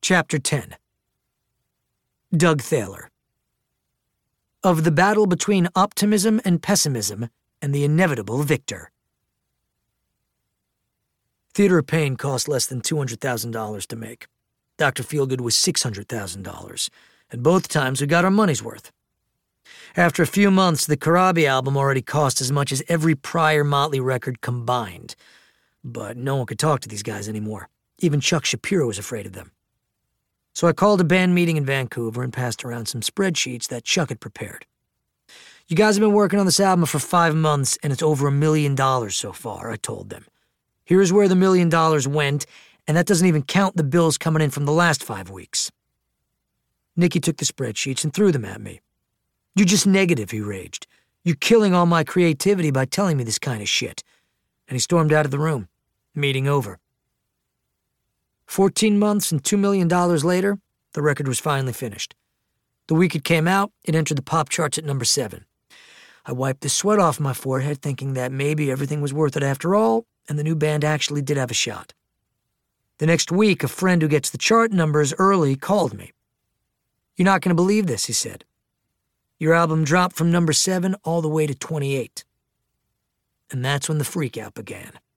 Chapter 10. Doug Thaler. Of the battle between optimism and pessimism and the inevitable victor. Theater of Pain cost less than $200,000 to make. Dr. Feelgood was $600,000, and both times we got our money's worth. After a few months, the Corabi album already cost as much as every prior Motley record combined. But no one could talk to these guys anymore. Even Chuck Shapiro was afraid of them. So I called a band meeting in Vancouver and passed around some spreadsheets that Chuck had prepared. You guys have been working on this album for 5 months, and it's over $1 million so far, I told them. Here's where the $1 million went, and that doesn't even count the bills coming in from the last 5 weeks. Nicky took the spreadsheets and threw them at me. You're just negative, he raged. You're killing all my creativity by telling me this kind of shit. And he stormed out of the room. Meeting over. 14 months and $2 million later, the record was finally finished. The week it came out, it entered the pop charts at number 7. I wiped the sweat off my forehead, thinking that maybe everything was worth it after all, and the new band actually did have a shot. The next week, a friend who gets the chart numbers early called me. You're not going to believe this, he said. Your album dropped from number 7 all the way to 28. And that's when the freakout began.